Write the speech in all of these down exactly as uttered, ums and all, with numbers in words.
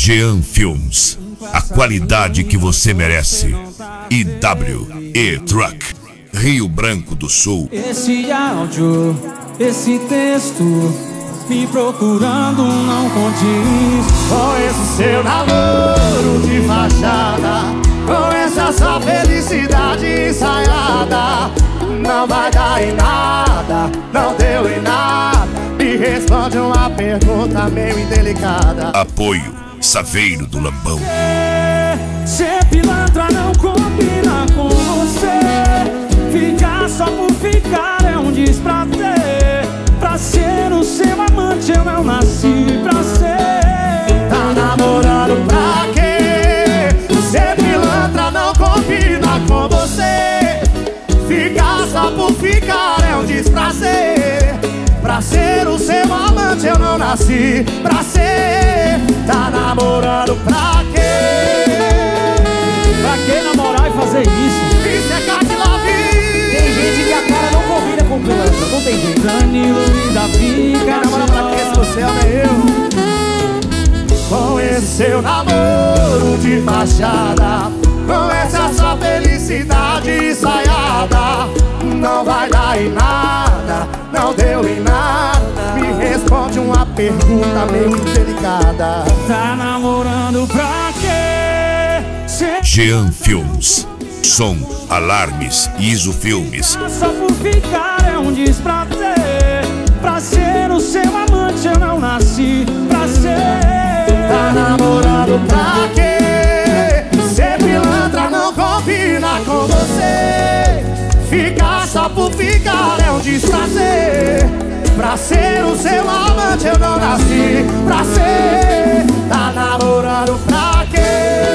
Jean Filmes, a qualidade que você merece. I W E Truck, Rio Branco do Sul. Esse áudio, esse texto, me procurando não condiz com esse seu namoro de fachada, com essa sua felicidade ensaiada. Não vai dar em nada, não deu em nada. Me responde uma pergunta meio indelicada. Apoio Saveiro do Lambão. Ser pilantra não combina com você. Ficar só por ficar é um desprazer. Pra ser o seu amante eu não nasci pra ser. Tá namorando pra quê? Ser pilantra não combina com você. Ficar só por ficar é um desprazer. Pra ser o seu amante eu não nasci pra ser. Tá namorando pra quê? Pra que namorar e fazer isso? Isso é Catilavi. Tem gente que a cara não combina com pilantra, não tem jeito. Danilo e Davi, quer namorar pra quê se você ama eu? Com esse seu namoro de fachada, com essa sua felicidade ensaiada. Não vai dar em nada, não deu em nada. Me responde uma pergunta meio indelicada. Tá namorando pra quê? Cê... Jean Filmes, som, alarmes, ISO Filmes. Só por ficar é um desprazer. Pra ser o seu amante eu não nasci pra ser. Tá namorando pra quê? Ser pilantra não combina com você. Ficar só por ficar é um desprazer. Pra ser o seu amante eu não nasci pra ser. Tá namorando pra quê?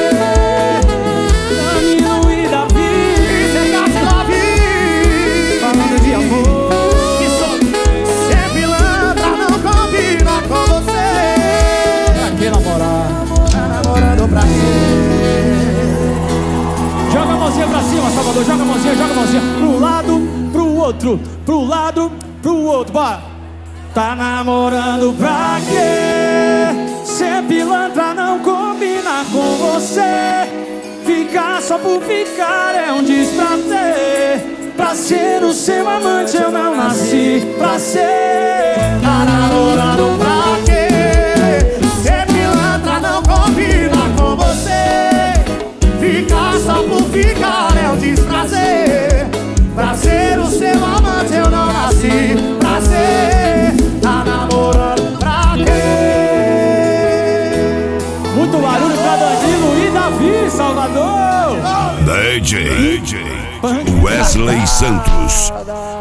Danilo e Davi, E sem Catilavi, falando de amor. ser pilantra não combina com você. Pra que namorar? Tá namorando pra quê? Joga a mãozinha pra cima, Salvador. Joga a mãozinha, joga a mãozinha. Pro lado, pro outro. Pro lado, pro outro. Bora. Tá namorando pra quê? Ser pilantra não combina com você. Ficar só por ficar é um desprazer. Pra ser o seu amante eu não nasci pra ser. Tá namorando pra quê? Ser pilantra não combina com você. Ficar só por ficar é um desprazer. Pra ser o seu amante eu não nasci pra ser. Tá namorando pra quê? Muito barulho pra Danilo e Davi, Salvador. D J Wesley Santos.